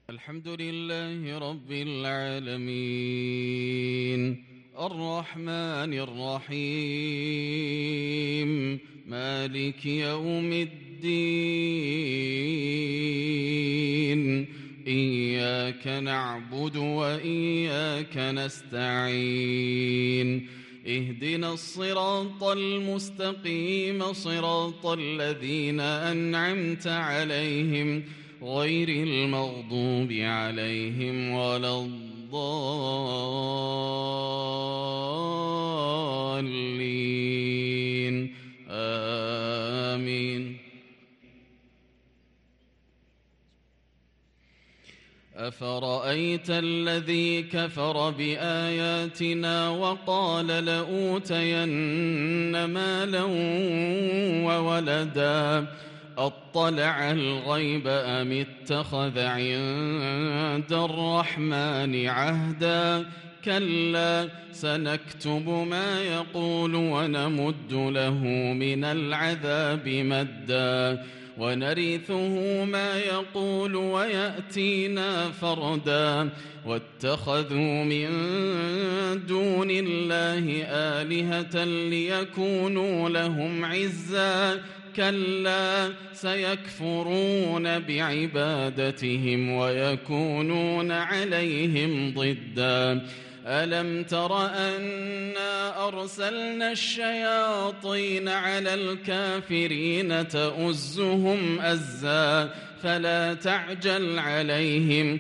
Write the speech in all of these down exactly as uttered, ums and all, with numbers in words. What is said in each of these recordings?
الحمد لله رب العالمين الرحمن الرحيم مالك يوم الدين إياك نعبد وإياك نستعين اهدنا الصراط المستقيم صراط الذين أنعمت عليهم غير المغضوب عليهم ولا الضالين آمين. أفرأيت الذي كفر بآياتنا وقال لأوتين مالا وولدا أطلع الغيب أم اتخذ عند الرحمن عهدا كلا سنكتب ما يقول ونمد له من العذاب مدا ونرثه ما يقول ويأتينا فردا واتخذوا من دون الله آلهة ليكونوا لهم عزا كلا سيكفرون بعبادتهم ويكونون عليهم ضدا ألم تر أنا أرسلنا الشياطين على الكافرين تؤزهم أزا فلا تعجل عليهم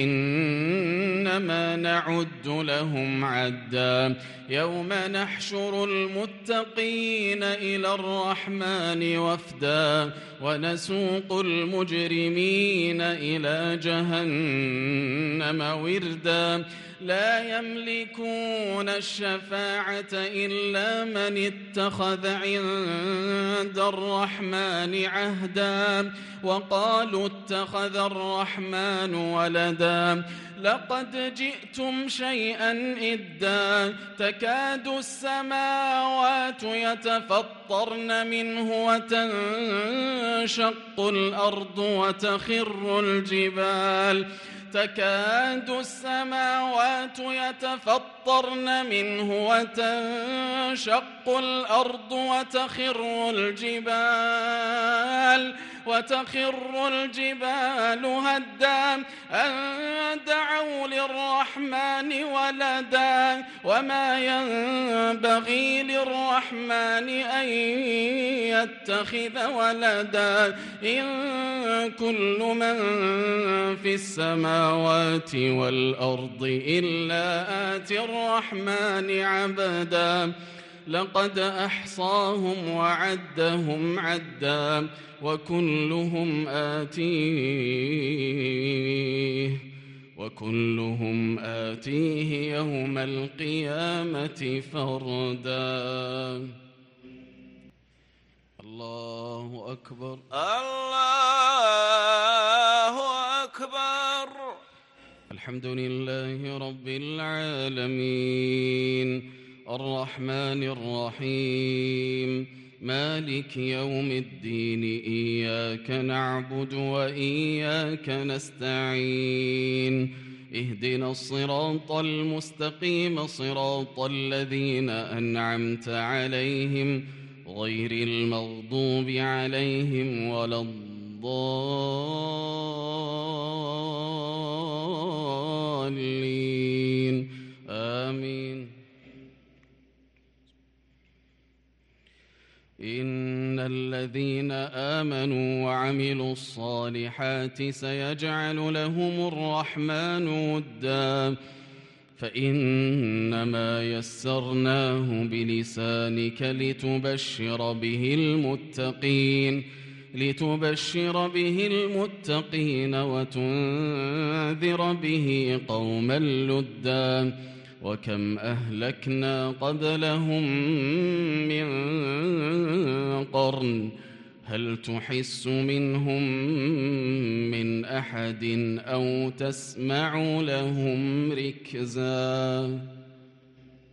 إنما نعد لهم عدا يوم نحشر المتقين إلى الرحمن وفدا ونسوق المجرمين إلى جهنم وردا لا يملكون الشفاعة إلا من اتخذ عند الرحمن عهدا وقالوا اتخذ الرحمن ولدا لقد جئتم شيئا إدا تكاد السماوات يتفطرن منه وتنشق الأرض وتخر الجبال تكاد السماوات يتفطرن منه وتنشق الأرض وتخر الجبال وتخر الجبال هدا أن دعوا للرحمن ولدا وما ينبغي للرحمن أن يتخذ ولدا إن كل من في السماوات والأرض إلا آتي الرحمن عبدا لقد أحصاهم وعدهم عدا وكلهم آتيه وكلهم آتيه يوم القيامة فردا. الله أكبر الله أكبر. الحمد لله رب العالمين الرحمن الرحيم مالك يوم الدين إياك نعبد وإياك نستعين اهدنا الصراط المستقيم صراط الذين أنعمت عليهم غير المغضوب عليهم ولا الضالين آمين. إن الذين آمنوا وعملوا الصالحات سيجعل لهم الرحمن ودا فإنما يسرناه بلسانك لتبشر به المتقين لتبشر به المتقين وتنذر به قوما لدا وكم أهلكنا قبلهم من قرن هل تحس منهم من أحد أو تسمع لهم ركزا.